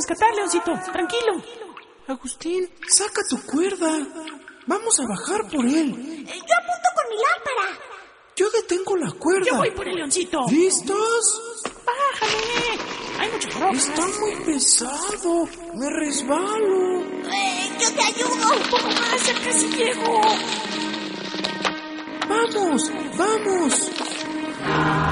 rescatar, Leoncito. Tranquilo. Agustín, saca tu cuerda. Vamos a bajar por él. Yo apunto con mi lámpara. Yo detengo la cuerda. Yo voy por el Leoncito. ¿Listos? Bájale. Hay muchas rocas. Está muy pesado. Me resbalo. Yo te ayudo. Un poco más, ya casi llego. ¡Vamos! ¡Vamos!